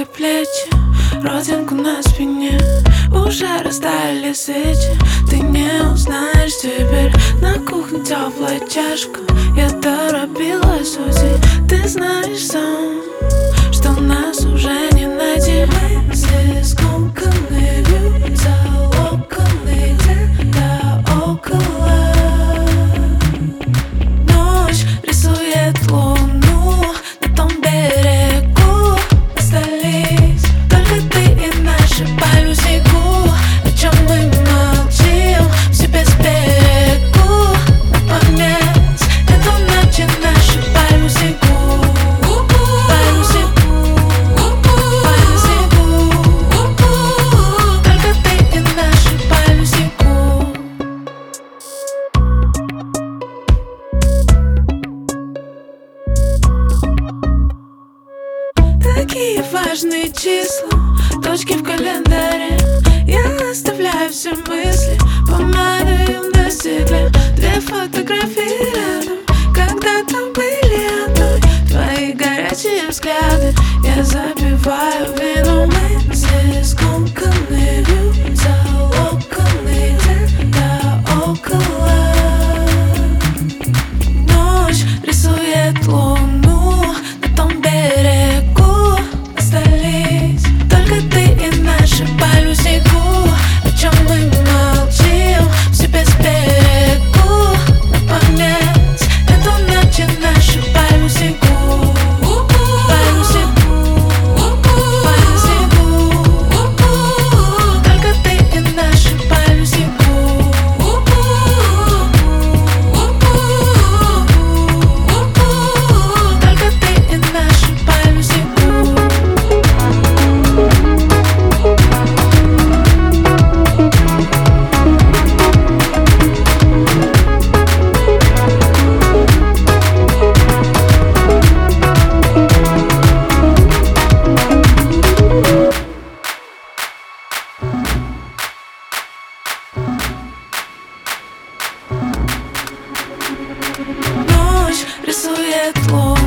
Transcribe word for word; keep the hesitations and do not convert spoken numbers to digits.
твои плечи, родинку на спине. Уже растаяли свечи, ты не узнаешь теперь. На кухне теплая чашка, я торопилась уйти. Ты знаешь сам, что нас уже не найти. Мысли скомканы, вьются локоны где-то около. Ночь рисует луну на том берегу. Остались только ты и наши пальмы в снегу. О чем мы молчим, все без берегу. На память эту ночь и наши пальмы в снегу. Пальмы в снегу, пальмы в снегу. Только ты и наши пальмы в снегу. Такие важные числа, точки в календаре. Я оставляю все мысли помадою на стекле. Две фотографии рядом, когда-то были одной. Твои горячие взгляды я забиваю вином. Мысли скомканы, вьются локоны где-то около. Ночь рисует луну на том берегу. Остались только ты и наши пальмы в снегу. О чем мы молчим, все без берегу. На память эту ночь и наши пальмы в снегу. Пальмы в снегу, пальмы в снегу. Только ты и наши пальмы в снегу. Только ты и наши пальмы в снегу. Ночь рисует луну